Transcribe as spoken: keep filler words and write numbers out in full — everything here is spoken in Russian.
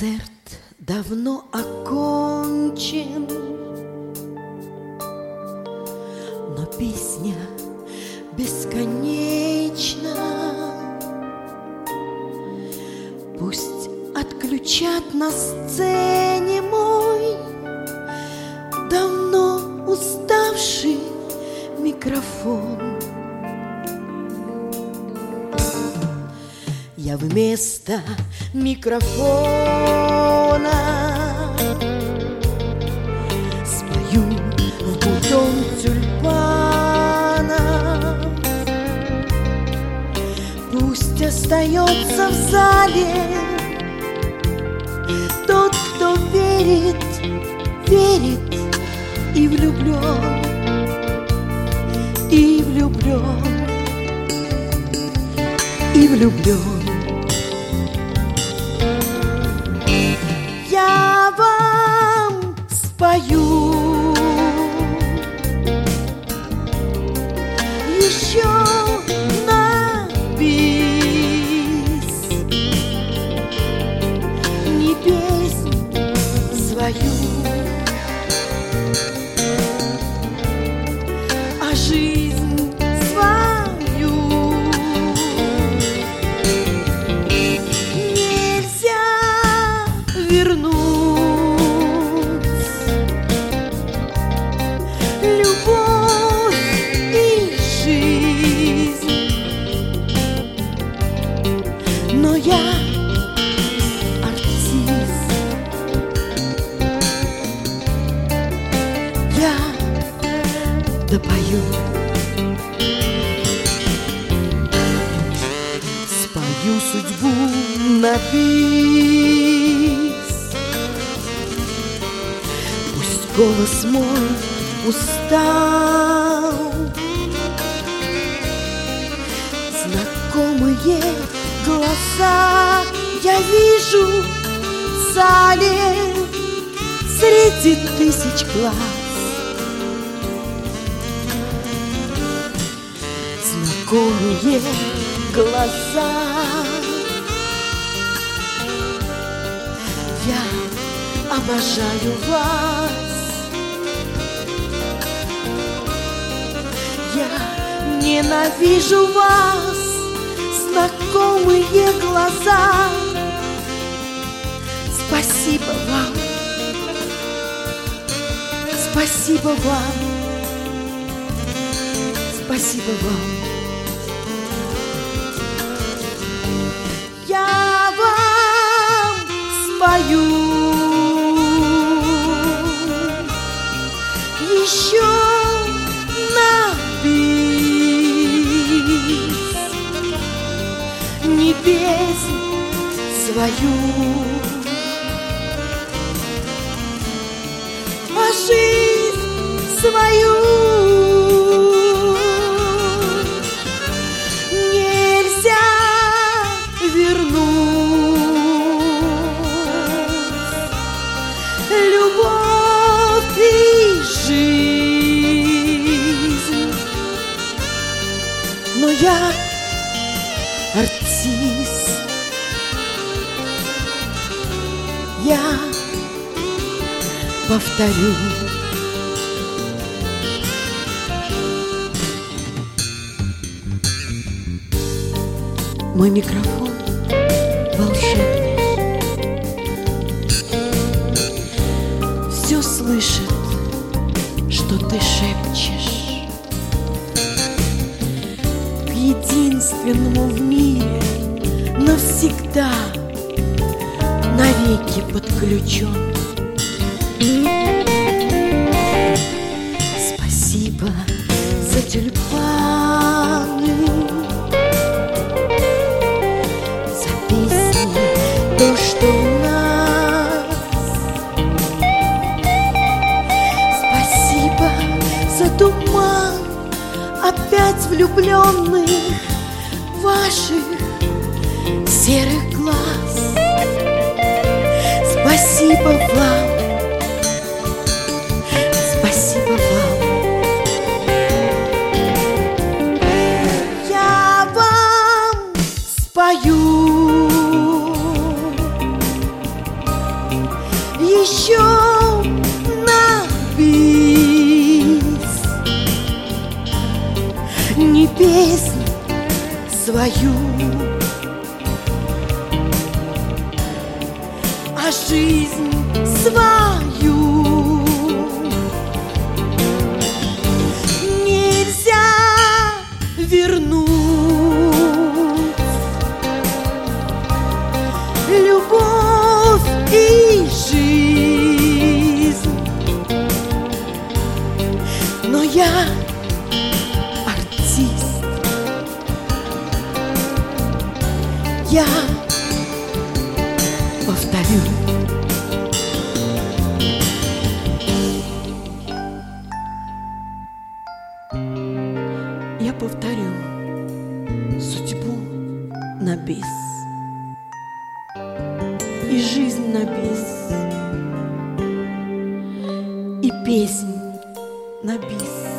Концерт давно окончен, но песня бесконечна. Пусть отключат на сцене мой давно уставший микрофон. Я вместо микрофона спою в бутон тюльпана. Пусть остается в зале тот, кто верит, верит и влюблен, и влюблен, и влюблен. Я вам спою еще на бис, не песнь свою, а жизнь свою. Нельзя вернуть любовь и жизнь, но я артист, я допою, спою судьбу на бис. Пусть голос мой устал, знакомые глаза я вижу в зале среди тысяч глаз. Знакомые глаза, я обожаю вас, я ненавижу вас. Знакомые глаза, спасибо вам, спасибо вам, спасибо вам. Я вам спою еще на бис, не песнь свою, а жизнь свою. Нельзя вернуть любовь и жизнь, но я артист, я повторю. Мой микрофон волшебный, все слышит, что ты шепчешь. К единственному в мире навсегда навеки подключен. Спасибо за тюльпаны, за песни, то, что у нас. Спасибо за туман опять влюбленных ваших серых глаз. Спасибо вам, спасибо вам. Я вам спою повторю на бис не песнь свою, а жизнь свою. Нельзя вернуть любовь и жизнь, но я артист, я повторю. Я повторю судьбу на бис и жизнь на бис и песнь на бис.